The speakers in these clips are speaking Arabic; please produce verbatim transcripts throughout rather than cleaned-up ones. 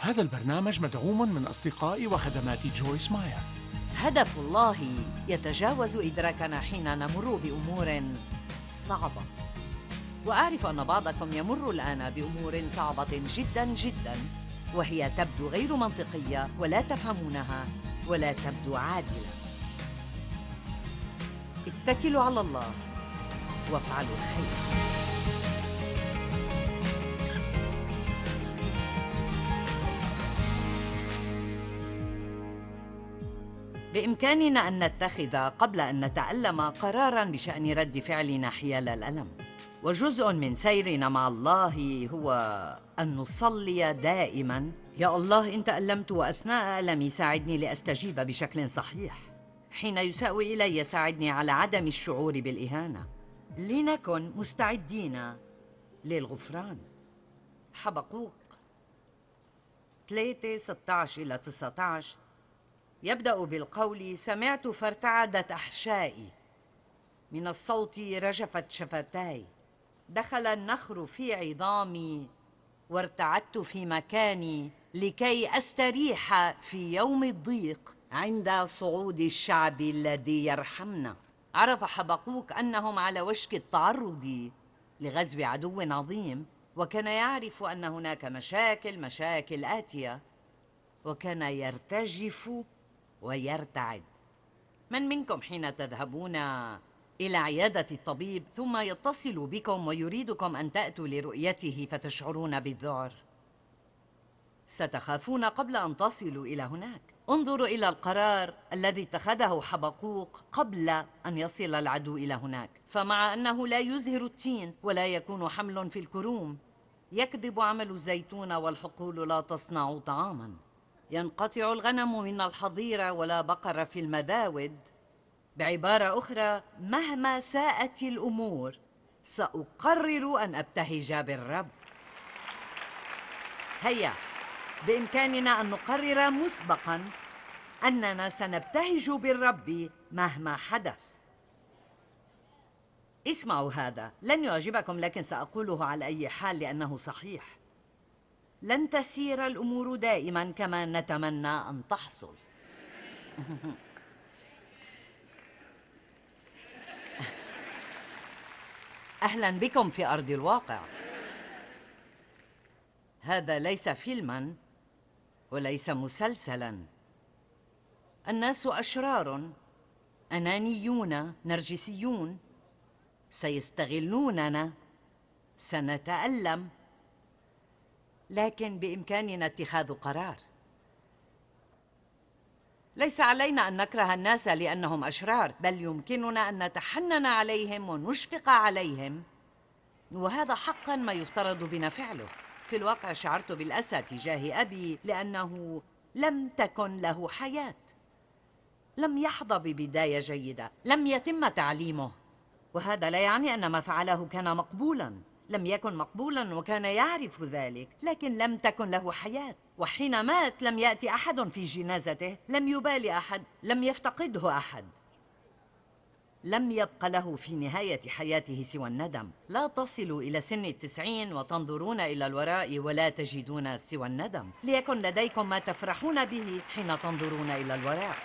هذا البرنامج مدعوم من أصدقاء وخدمات جويس ماير. هدف الله يتجاوز إدراكنا حين نمر بأمور صعبة. وأعرف أن بعضكم يمر الآن بأمور صعبة جداً جداً، وهي تبدو غير منطقية ولا تفهمونها ولا تبدو عادلة. اتكلوا على الله وافعلوا الخير. بإمكاننا أن نتخذ قبل أن نتألم قراراً بشأن رد فعلنا حيال الألم، وجزء من سيرنا مع الله هو أن نصلي دائماً: يا الله، إن تألمت وأثناء ألمي ساعدني لأستجيب بشكل صحيح. حين يساء إلي ساعدني على عدم الشعور بالإهانة. لنكن مستعدين للغفران. حبقوق ثلاثة ستة عشر إلى تسعة عشر يبدأ بالقول: سمعت فارتعدت أحشائي، من الصوت رجفت شفتاي، دخل النخر في عظامي وارتعدت في مكاني لكي أستريح في يوم الضيق عند صعود الشعب الذي يرحمنا. عرف حبقوق أنهم على وشك التعرض لغزو عدو عظيم، وكان يعرف أن هناك مشاكل مشاكل آتية، وكان يرتجف ويرتعد. من منكم حين تذهبون إلى عيادة الطبيب ثم يتصل بكم ويريدكم أن تأتوا لرؤيته فتشعرون بالذعر؟ ستخافون قبل أن تصلوا إلى هناك. انظروا إلى القرار الذي اتخذه حبقوق قبل أن يصل العدو إلى هناك. فمع أنه لا يزهر التين ولا يكون حمل في الكروم، يكذب عمل الزيتون والحقول لا تصنع طعاما. ينقطع الغنم من الحظيرة ولا بقر في المذاود. بعبارة أخرى، مهما ساءت الأمور سأقرر أن أبتهج بالرب. هيا، بإمكاننا أن نقرر مسبقاً أننا سنبتهج بالرب مهما حدث. اسمعوا هذا، لن يعجبكم لكن سأقوله على أي حال لأنه صحيح. لن تسير الأمور دائماً كما نتمنى أن تحصل. أهلاً بكم في أرض الواقع. هذا ليس فيلماً وليس مسلسلاً. الناس أشرار، أنانيون، نرجسيون، سيستغلوننا، سنتألم، لكن بإمكاننا اتخاذ قرار. ليس علينا أن نكره الناس لأنهم أشرار، بل يمكننا أن نتحنن عليهم ونشفق عليهم، وهذا حقاً ما يفترض بنا فعله. في الواقع شعرت بالأسى تجاه أبي لأنه لم تكن له حياة، لم يحظى ببداية جيدة، لم يتم تعليمه. وهذا لا يعني أن ما فعله كان مقبولاً، لم يكن مقبولاً وكان يعرف ذلك، لكن لم تكن له حياة. وحين مات لم يأتي أحد في جنازته، لم يبالي أحد، لم يفتقده أحد. لم يبق له في نهاية حياته سوى الندم. لا تصلوا إلى سن التسعين وتنظرون إلى الوراء ولا تجدون سوى الندم. ليكن لديكم ما تفرحون به حين تنظرون إلى الوراء.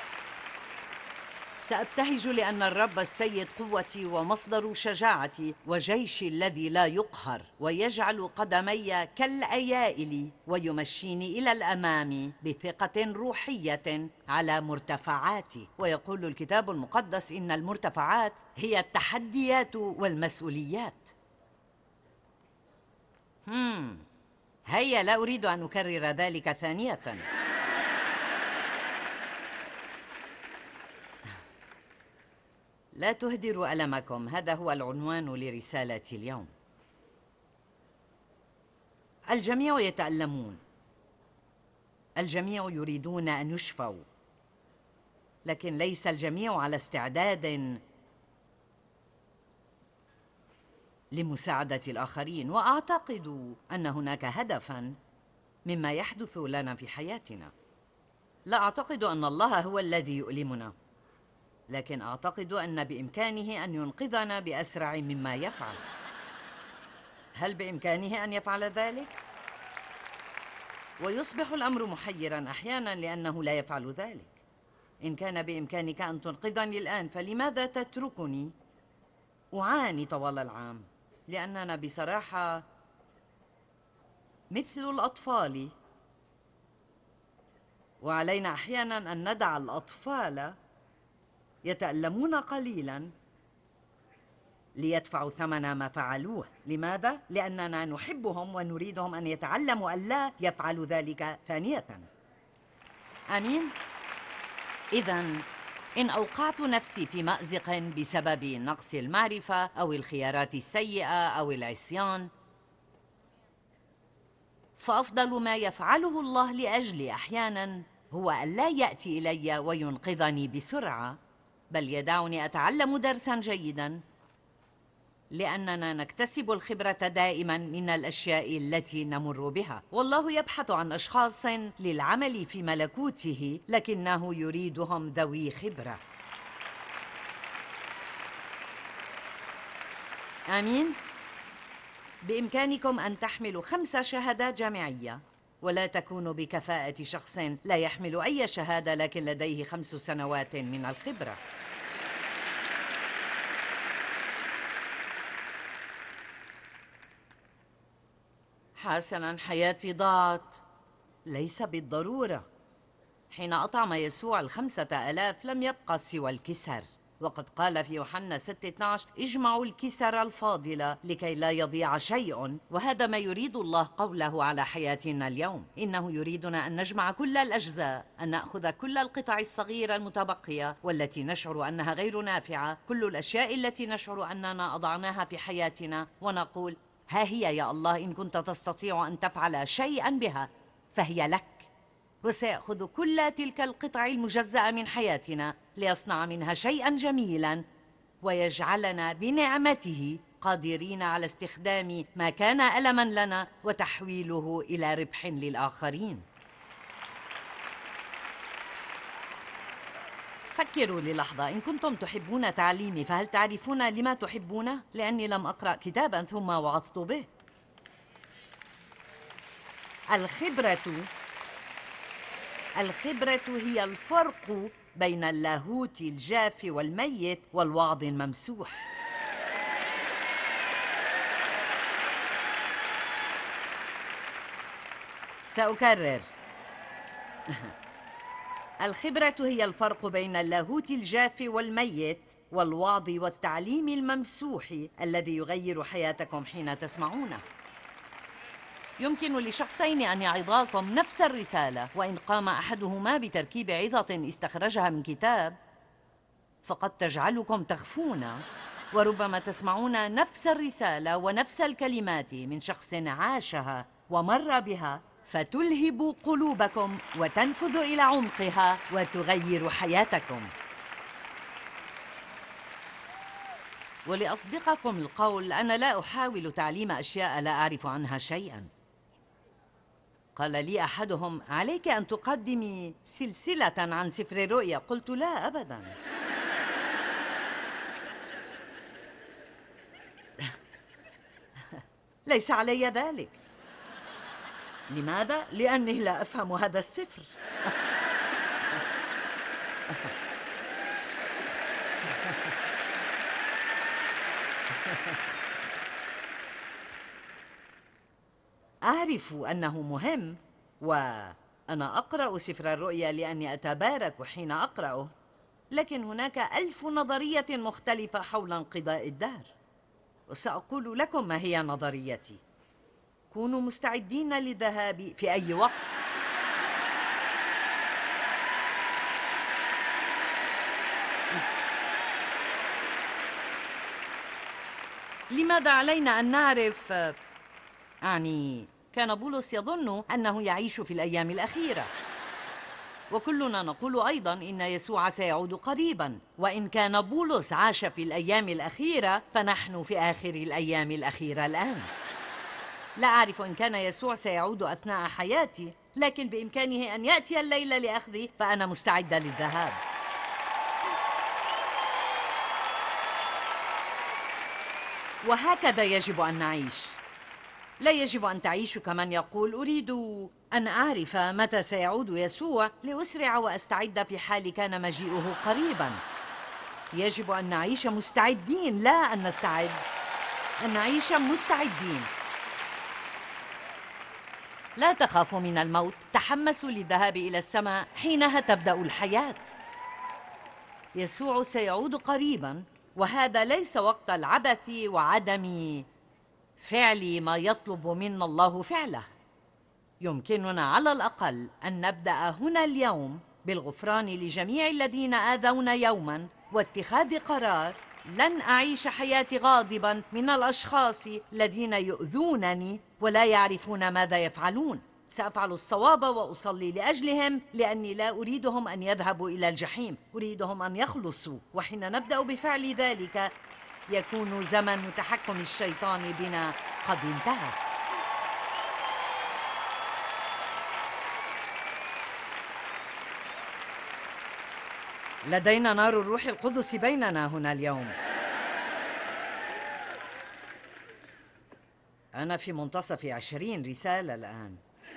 سأبتهج لأن الرب السيد قوتي ومصدر شجاعتي وجيشي الذي لا يقهر، ويجعل قدمي كالأيائل ويمشيني إلى الأمام بثقة روحية على مرتفعاتي. ويقول الكتاب المقدس إن المرتفعات هي التحديات والمسؤوليات. هم. هيا، لا أريد أن أكرر ذلك ثانية. لا تهدروا ألمكم، هذا هو العنوان لرسالتي اليوم. الجميع يتألمون، الجميع يريدون أن يشفوا، لكن ليس الجميع على استعداد لمساعدة الآخرين. وأعتقد أن هناك هدفاً مما يحدث لنا في حياتنا. لا أعتقد أن الله هو الذي يؤلمنا، لكن أعتقد أن بإمكانه أن ينقذنا بأسرع مما يفعل. هل بإمكانه أن يفعل ذلك؟ ويصبح الأمر محيراً أحياناً لأنه لا يفعل ذلك. إن كان بإمكانك أن تنقذني الآن فلماذا تتركني أعاني طوال العام؟ لأننا بصراحة مثل الأطفال، وعلينا أحياناً أن ندع الأطفال يتألمون قليلاً ليدفعوا ثمن ما فعلوه. لماذا؟ لأننا نحبهم ونريدهم أن يتعلموا أن لا يفعلوا ذلك ثانية. آمين؟ إذن إن أوقعت نفسي في مأزق بسبب نقص المعرفة أو الخيارات السيئة أو العصيان، فأفضل ما يفعله الله لأجلي أحياناً هو أن لا يأتي إلي وينقذني بسرعة، بل يدعني أتعلم درساً جيداً، لأننا نكتسب الخبرة دائماً من الأشياء التي نمر بها. والله يبحث عن أشخاص للعمل في ملكوته، لكنه يريدهم ذوي خبرة. آمين؟ بإمكانكم أن تحملوا خمس شهادات جامعية ولا تكونوا بكفاءة شخص لا يحمل أي شهادة لكن لديه خمس سنوات من الخبرة. حسناً، حياتي ضاعت. ليس بالضرورة. حين أطعم يسوع الخمسة ألاف لم يبقى سوى الكسر، وقد قال في يوحنا ستة اثنا عشر: اجمعوا الكسر الفاضلة لكي لا يضيع شيء. وهذا ما يريد الله قوله على حياتنا اليوم. إنه يريدنا أن نجمع كل الأجزاء، أن نأخذ كل القطع الصغيرة المتبقية والتي نشعر أنها غير نافعة، كل الأشياء التي نشعر أننا أضعناها في حياتنا، ونقول: ها هي يا الله، إن كنت تستطيع أن تفعل شيئا بها فهي لك. وسيأخذ كل تلك القطع المجزأة من حياتنا ليصنع منها شيئا جميلا ويجعلنا بنعمته قادرين على استخدام ما كان ألما لنا وتحويله إلى ربح للآخرين. فكروا للحظة، إن كنتم تحبون تعليمي فهل تعرفون لما تحبونه؟ لأني لم أقرأ كتابا ثم وعظت به. الخبرة الخبرة هي الفرق بين اللاهوت الجاف والميت والوعظ الممسوح. سأكرر. الخبرة هي الفرق بين اللاهوت الجاف والميت والوعظ والتعليم الممسوح الذي يغير حياتكم حين تسمعونه. يمكن لشخصين أن يعظاكم نفس الرسالة، وإن قام أحدهما بتركيب عظة استخرجها من كتاب فقد تجعلكم تخفون، وربما تسمعون نفس الرسالة ونفس الكلمات من شخص عاشها ومر بها فتلهب قلوبكم وتنفذ إلى عمقها وتغير حياتكم. ولأصدقكم القول، أنا لا أحاول تعليم أشياء لا أعرف عنها شيئا. قال لي أحدهم: عليك أن تقدمي سلسلة عن سفر الرؤيا. قلت: لا أبدا. ليس علي ذلك. لماذا؟ لأني لا أفهم هذا السفر. أعرف أنه مهم، وأنا أقرأ سفر الرؤيا لأني أتبارك حين أقرأه، لكن هناك ألف نظرية مختلفة حول انقضاء الدهر، وسأقول لكم ما هي نظريتي. كونوا مستعدين للذهاب في أي وقت. لماذا علينا أن نعرف؟ أعني كان بولس يظن أنه يعيش في الأيام الأخيرة، وكلنا نقول أيضا إن يسوع سيعود قريبا. وإن كان بولس عاش في الأيام الأخيرة فنحن في آخر الأيام الأخيرة الآن. لا أعرف إن كان يسوع سيعود أثناء حياتي، لكن بإمكانه أن يأتي الليلة لأخذي، فأنا مستعدة للذهاب. وهكذا يجب أن نعيش. لا يجب أن تعيشوا كمن يقول أريد أن أعرف متى سيعود يسوع لأسرع وأستعد في حال كان مجيئه قريباً. يجب أن نعيش مستعدين، لا أن نستعد، أن نعيش مستعدين. لا تخافوا من الموت، تحمسوا للذهاب إلى السماء، حينها تبدأ الحياة. يسوع سيعود قريباً، وهذا ليس وقت العبث وعدم فعل ما يطلب منا الله فعله. يمكننا على الأقل أن نبدأ هنا اليوم بالغفران لجميع الذين آذونا يوماً، واتخاذ قرار: لن أعيش حياتي غاضباً من الأشخاص الذين يؤذونني ولا يعرفون ماذا يفعلون. سأفعل الصواب وأصلي لأجلهم، لأني لا أريدهم أن يذهبوا إلى الجحيم، أريدهم أن يخلصوا. وحين نبدأ بفعل ذلك يكون زمن تحكم الشيطان بنا قد انتهى. لدينا نار الروح القدس بيننا هنا اليوم. أنا في منتصف عشرين رسالة الآن.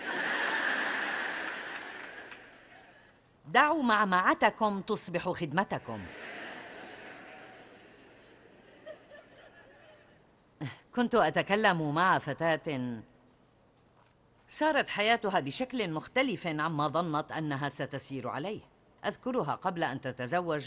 دعوا معمعتكم تصبح خدمتكم. كنت أتكلم مع فتاة سارت حياتها بشكل مختلف عما ظنت أنها ستسير عليه. أذكرها قبل أن تتزوج،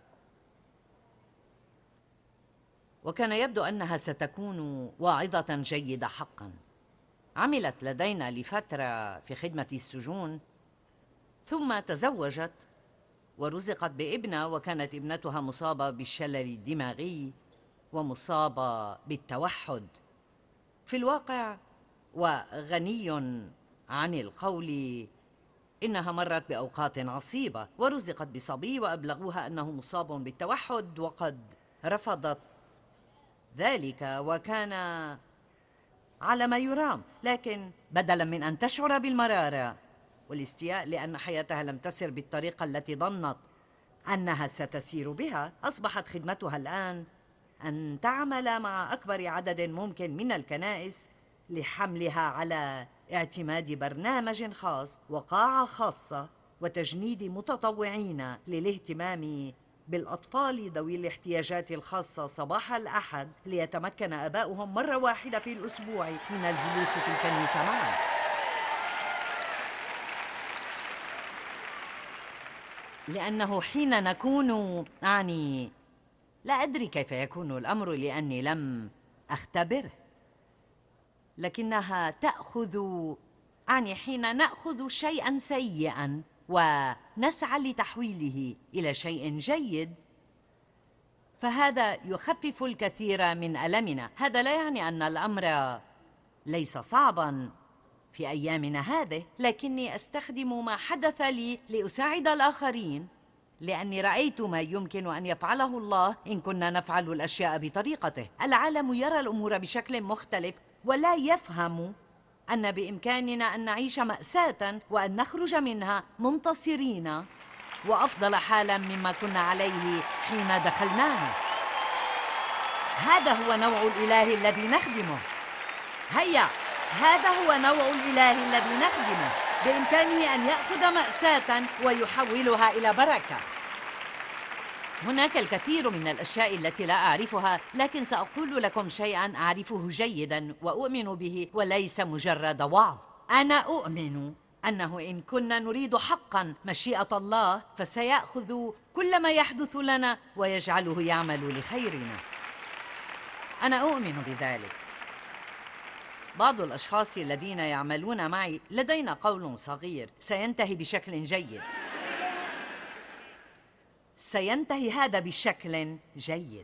وكان يبدو أنها ستكون واعظة جيدة حقا. عملت لدينا لفترة في خدمة السجون، ثم تزوجت ورزقت بابنة، وكانت ابنتها مصابة بالشلل الدماغي ومصابة بالتوحد. في الواقع وغني عن القول إنها مرت بأوقات عصيبة ورزقت بصبي، وأبلغوها أنه مصاب بالتوحد وقد رفضت ذلك، وكان على ما يرام. لكن بدلاً من أن تشعر بالمرارة والاستياء لأن حياتها لم تسر بالطريقة التي ظنت أنها ستسير بها، أصبحت خدمتها الآن أن تعمل مع أكبر عدد ممكن من الكنائس لحملها على اعتماد برنامج خاص وقاعة خاصة وتجنيد متطوعين للاهتمام بالأطفال ذوي الاحتياجات الخاصة صباح الأحد، ليتمكن آباؤهم مرة واحدة في الأسبوع من الجلوس في الكنيسة معا. لأنه حين نكون أعني لا أدري كيف يكون الأمر لأني لم أختبره، لكنها تأخذ أعني حين نأخذ شيئاً سيئاً ونسعى لتحويله إلى شيء جيد، فهذا يخفف الكثير من ألمنا. هذا لا يعني أن الأمر ليس صعباً في أيامنا هذه، لكني أستخدم ما حدث لي لأساعد الآخرين، لأني رأيت ما يمكن أن يفعله الله إن كنا نفعل الأشياء بطريقته. العالم يرى الأمور بشكل مختلف ولا يفهم أن بإمكاننا أن نعيش مأساة وأن نخرج منها منتصرين وأفضل حالا مما كنا عليه حين دخلناها. هذا هو نوع الإله الذي نخدمه. هيا، هذا هو نوع الإله الذي نخدمه. بإمكانه أن يأخذ مأساة ويحولها إلى بركة. هناك الكثير من الأشياء التي لا أعرفها، لكن سأقول لكم شيئاً أعرفه جيداً وأؤمن به وليس مجرد وعظ. أنا أؤمن أنه إن كنا نريد حقاً مشيئة الله فسيأخذ كل ما يحدث لنا ويجعله يعمل لخيرنا. أنا أؤمن بذلك. بعض الأشخاص الذين يعملون معي لدينا قول صغير: سينتهي بشكل جيد، سينتهي هذا بشكل جيد.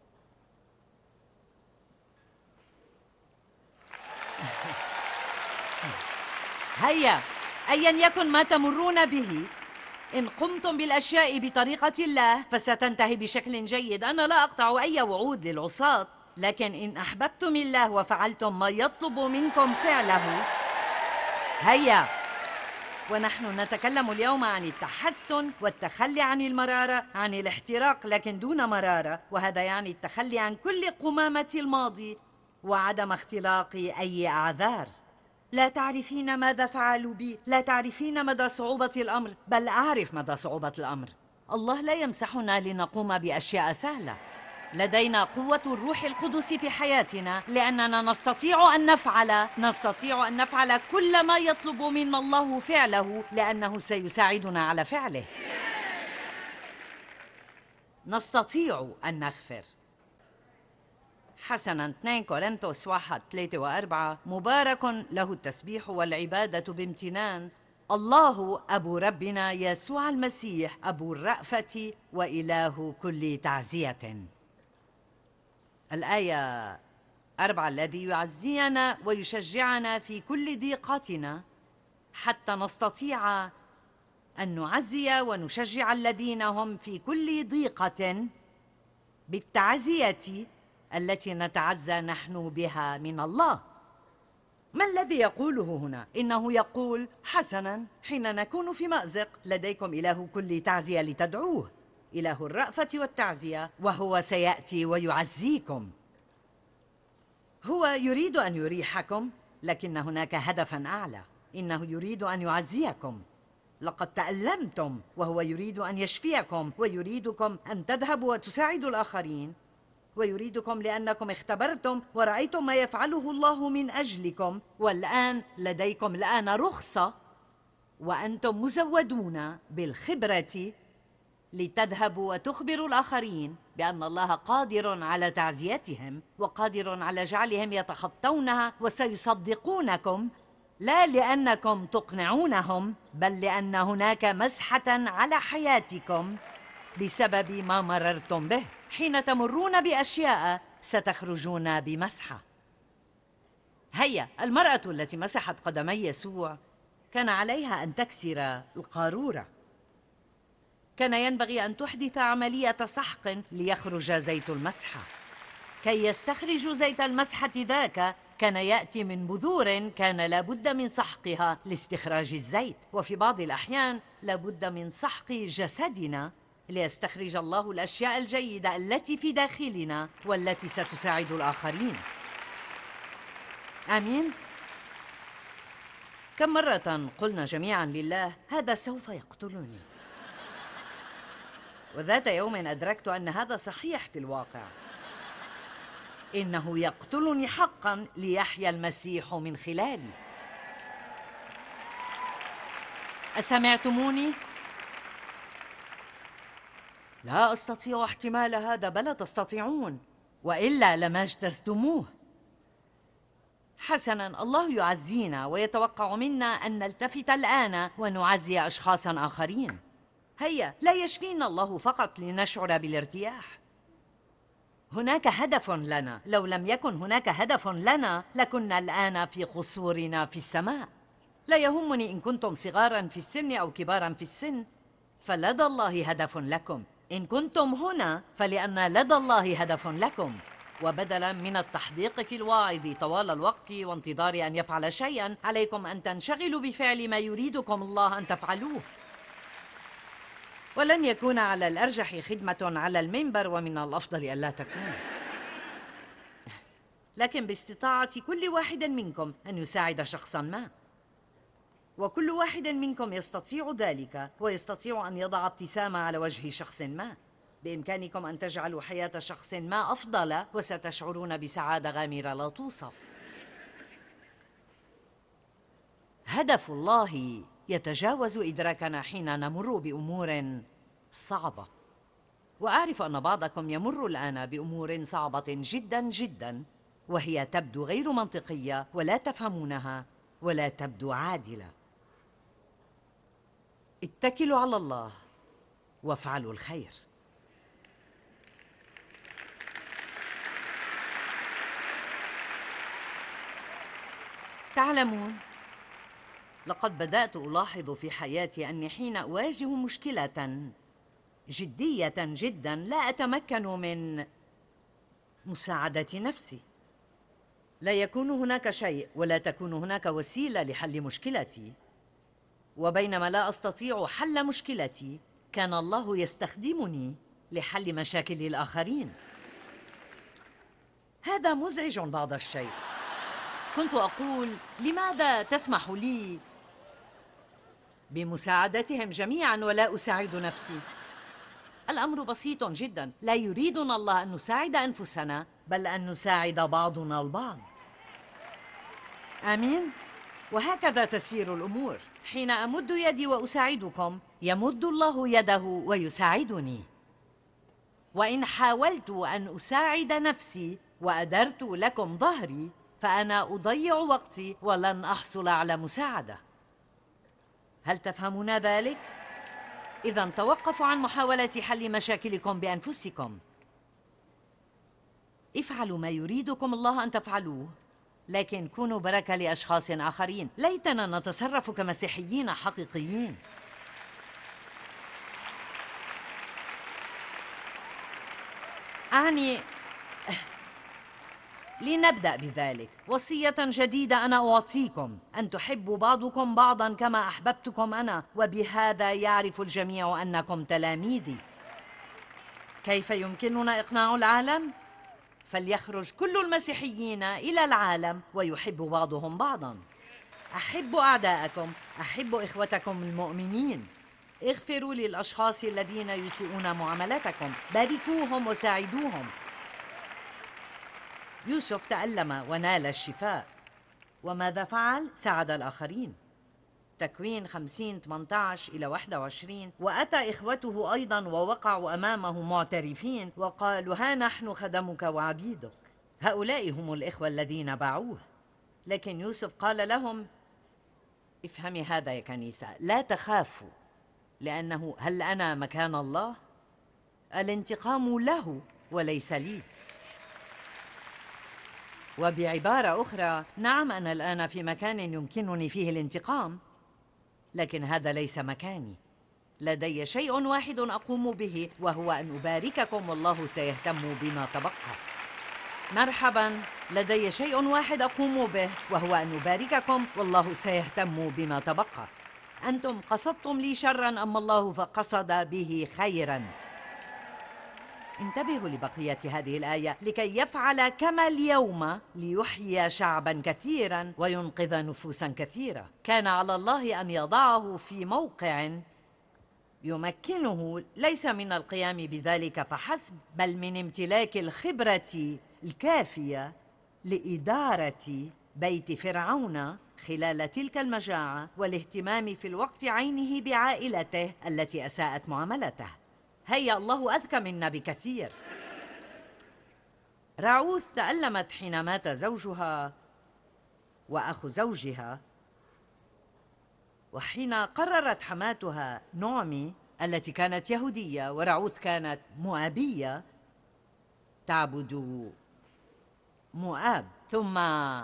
هيا، أيا يكن ما تمرون به، إن قمتم بالأشياء بطريقة الله فستنتهي بشكل جيد. أنا لا أقطع أي وعود للعصاة، لكن إن أحببتم الله وفعلتم ما يطلب منكم فعله، هيا. ونحن نتكلم اليوم عن التحسن والتخلي عن المرارة، عن الاحتراق لكن دون مرارة، وهذا يعني التخلي عن كل قمامة الماضي وعدم اختلاق أي أعذار. لا تعرفين ماذا فعلوا بي، لا تعرفين مدى صعوبة الأمر، بل أعرف مدى صعوبة الأمر. الله لا يمسحنا لنقوم بأشياء سهلة. لدينا قوة الروح القدس في حياتنا لأننا نستطيع أن نفعل نستطيع أن نفعل كل ما يطلب منا الله فعله، لأنه سيساعدنا على فعله. نستطيع أن نغفر. حسناً، اثنين كورنثوس واحد ثلاثة وأربعة. مبارك له التسبيح والعبادة بامتنان، الله أبو ربنا يسوع المسيح أبو الرأفة وإله كل تعزية. الآية أربعة، الذي يعزينا ويشجعنا في كل ضيقتنا حتى نستطيع أن نعزي ونشجع الذين هم في كل ضيقة بالتعزية التي نتعزى نحن بها من الله. ما الذي يقوله هنا؟ إنه يقول: حسناً، حين نكون في مأزق لديكم إله كل تعزية لتدعوه، إله الرأفة والتعزية، وهو سيأتي ويعزيكم. هو يريد أن يريحكم، لكن هناك هدفاً أعلى. إنه يريد أن يعزيكم. لقد تألمتم وهو يريد أن يشفيكم، ويريدكم أن تذهبوا وتساعدوا الآخرين، ويريدكم لأنكم اختبرتم ورأيتم ما يفعله الله من أجلكم، والآن لديكم الآن رخصة وأنتم مزودون بالخبرة لتذهبوا وتخبروا الآخرين بأن الله قادر على تعزيتهم وقادر على جعلهم يتخطونها، وسيصدقونكم لا لأنكم تقنعونهم، بل لأن هناك مسحة على حياتكم بسبب ما مررتم به. حين تمرون بأشياء ستخرجون بمسحة. هيا، المرأة التي مسحت قدمي يسوع كان عليها أن تكسر القارورة. كان ينبغي أن تحدث عملية سحق ليخرج زيت المسحة. كي يستخرج زيت المسحة ذاك كان يأتي من بذور كان لابد من سحقها لاستخراج الزيت، وفي بعض الأحيان لابد من سحق جسدنا ليستخرج الله الأشياء الجيدة التي في داخلنا والتي ستساعد الآخرين. آمين. كم مرة قلنا جميعا لله: هذا سوف يقتلني. وذات يوم أدركت أن هذا صحيح في الواقع. إنه يقتلني حقا ليحيا المسيح من خلالي. أسمعتموني؟ لا أستطيع احتمال هذا. بلى تستطيعون، وإلا لما اجتزتموه. حسناً، الله يعزينا ويتوقع منا أن نلتفت الآن ونعزي أشخاصاً آخرين. هيا، لا يشفينا الله فقط لنشعر بالارتياح. هناك هدف لنا. لو لم يكن هناك هدف لنا لكنا الآن في قصورنا في السماء. لا يهمني إن كنتم صغاراً في السن أو كباراً في السن، فلدى الله هدف لكم. إن كنتم هنا فلأن لدى الله هدف لكم. وبدلاً من التحديق في الواعظ طوال الوقت وانتظار أن يفعل شيئاً، عليكم أن تنشغلوا بفعل ما يريدكم الله أن تفعلوه. ولن يكون على الأرجح خدمة على المنبر، ومن الأفضل ألا تكون. لكن باستطاعة كل واحد منكم أن يساعد شخصاً ما، وكل واحد منكم يستطيع ذلك، ويستطيع أن يضع ابتسامة على وجه شخص ما. بإمكانكم أن تجعلوا حياة شخص ما أفضل، وستشعرون بسعادة غامرة لا توصف. هدف الله يتجاوز إدراكنا حين نمر بأمور صعبة. وأعرف أن بعضكم يمر الآن بأمور صعبة جدا جدا، وهي تبدو غير منطقية ولا تفهمونها ولا تبدو عادلة. اتكلوا على الله وافعلوا الخير. تعلمون، لقد بدأت ألاحظ في حياتي أني حين أواجه مشكلة جدية جدا لا أتمكن من مساعدة نفسي. لا يكون هناك شيء ولا تكون هناك وسيلة لحل مشكلتي، وبينما لا أستطيع حل مشكلتي كان الله يستخدمني لحل مشاكل الآخرين. هذا مزعج بعض الشيء. كنت أقول لماذا تسمح لي بمساعدتهم جميعاً ولا أساعد نفسي؟ الأمر بسيط جداً، لا يريدنا الله أن نساعد أنفسنا بل أن نساعد بعضنا البعض. آمين؟ وهكذا تسير الأمور. حين أمد يدي وأساعدكم يمد الله يده ويساعدني. وإن حاولت أن أساعد نفسي وأدرت لكم ظهري فأنا أضيع وقتي ولن أحصل على مساعدة. هل تفهمون ذلك؟ إذن توقفوا عن محاولة حل مشاكلكم بأنفسكم. افعلوا ما يريدكم الله أن تفعلوه، لكن كونوا بركة لأشخاص آخرين. ليتنا نتصرف كمسيحيين حقيقيين. أعني لنبدأ بذلك. وصية جديدة أنا أعطيكم، أن تحبوا بعضكم بعضاً كما أحببتكم أنا، وبهذا يعرف الجميع أنكم تلاميذي. كيف يمكننا إقناع العالم؟ فليخرج كل المسيحيين إلى العالم ويحب بعضهم بعضاً. أحبوا أعداءكم، أحبوا إخوتكم المؤمنين، اغفروا للأشخاص الذين يسيئون معاملتكم، باركوهم وساعدوهم. يوسف تألم ونال الشفاء، وماذا فعل؟ ساعد الآخرين. تكوين خمسين ثمانية عشر إلى واحد وعشرين. وأتى إخوته أيضا ووقعوا أمامه معترفين وقالوا: ها نحن خدمك وعبيدك. هؤلاء هم الإخوة الذين باعوه. لكن يوسف قال لهم: افهمي هذا يا كنيسة، لا تخافوا، لأنه هل أنا مكان الله؟ الانتقام له وليس لي. وبعبارة أخرى، نعم أنا الآن في مكان يمكنني فيه الانتقام، لكن هذا ليس مكاني. لدي شيء واحد أقوم به، وهو أن أبارككم والله سيهتم بما تبقى. مرحبا، لدي شيء واحد أقوم به، وهو أن أبارككم والله سيهتم بما تبقى. أنتم قصدتم لي شرا، أما الله فقصد به خيرا. انتبهوا لبقية هذه الآية: لكي يفعل كما اليوم ليحيي شعبا كثيرا وينقذ نفوسا كثيرة. كان على الله أن يضعه في موقع يمكنه ليس من القيام بذلك فحسب، بل من امتلاك الخبرة الكافية لإدارة بيت فرعون خلال تلك المجاعة، والاهتمام في الوقت عينه بعائلته التي أساءت معاملته. هيا، الله أذكى منا بكثير. راعوث تألمت حين مات زوجها وأخو زوجها، وحين قررت حماتها نعمي التي كانت يهودية وراعوث كانت مؤابية تعبد مؤاب، ثم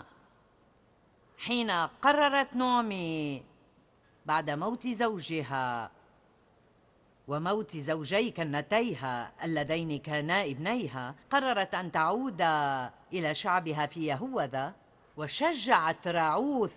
حين قررت نعمي بعد موت زوجها وموت زوجي كنتيها اللذين كانا ابنيها، قررت أن تعود إلى شعبها في يهوذا، وشجعت راعوث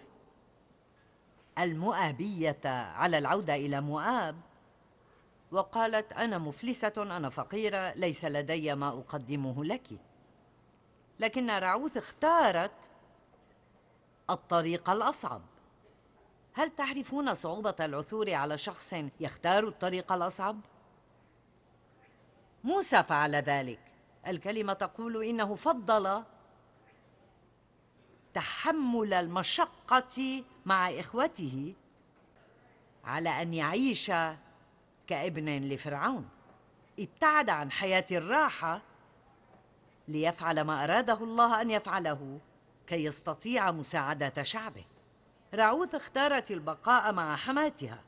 المؤابية على العودة إلى مؤاب، وقالت: أنا مفلسة، أنا فقيرة، ليس لدي ما أقدمه لك. لكن راعوث اختارت الطريق الأصعب. هل تعرفون صعوبة العثور على شخص يختار الطريق الأصعب؟ موسى فعل ذلك. الكلمة تقول إنه فضل تحمل المشقة مع إخوته على أن يعيش كابن لفرعون. ابتعد عن حياة الراحة ليفعل ما أراده الله أن يفعله كي يستطيع مساعدة شعبه. راعوث اختارت البقاء مع حماتها.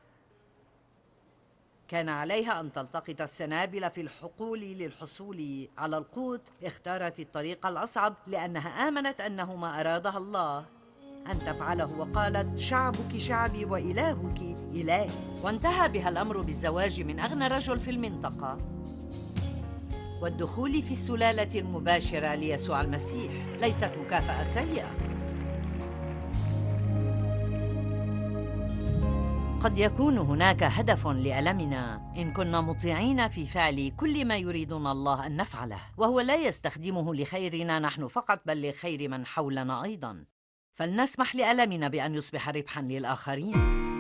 كان عليها أن تلتقط السنابل في الحقول للحصول على القوت. اختارت الطريق الأصعب لأنها آمنت أنه ما أرادها الله أن تفعله، وقالت: شعبك شعبي وإلهك إلهي. وانتهى بها الأمر بالزواج من أغنى رجل في المنطقة والدخول في السلالة المباشرة ليسوع المسيح. ليست مكافأة سيئة. قد يكون هناك هدف لألمنا إن كنا مطيعين في فعل كل ما يريدنا الله أن نفعله، وهو لا يستخدمه لخيرنا نحن فقط بل لخير من حولنا أيضاً. فلنسمح لألمنا بأن يصبح ربحاً للآخرين.